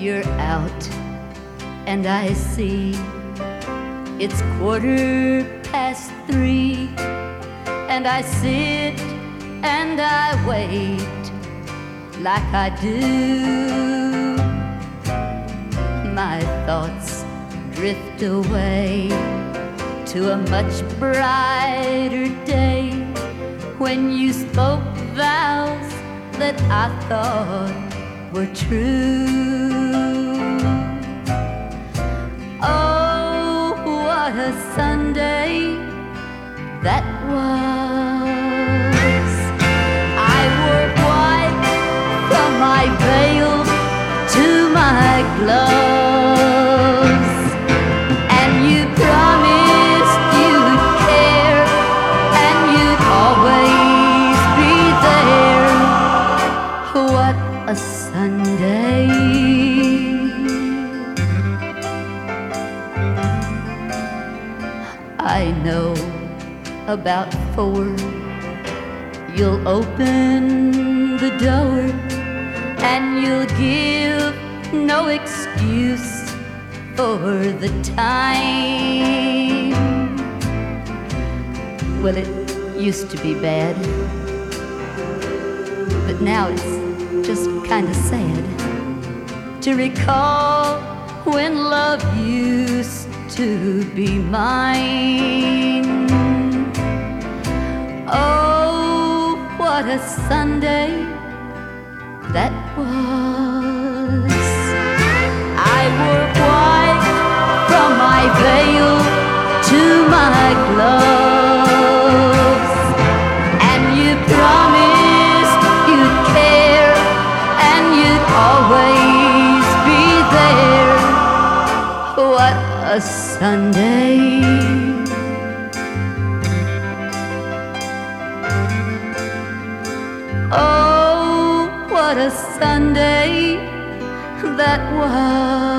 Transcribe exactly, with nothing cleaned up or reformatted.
you're out, and I see it's quarter past three, and I sit and I wait like I do. My thoughts drift away to a much brighter day when you spoke vows that I thought were true. Oh, what a Sunday that was. I wore white from my veil to my gloves, and you promised you'd care and you'd always be there. What a Sunday. I know about four you'll open the door, and you'll give no excuse for the time. Well, it used to be bad, but now it's just kind of sad to recall when love used to be mine. Oh, what a Sunday that was. I wore white from my veil to my gloves, and you promised you'd care and you'd always be there. What a Sunday. Oh, what a Sunday that was.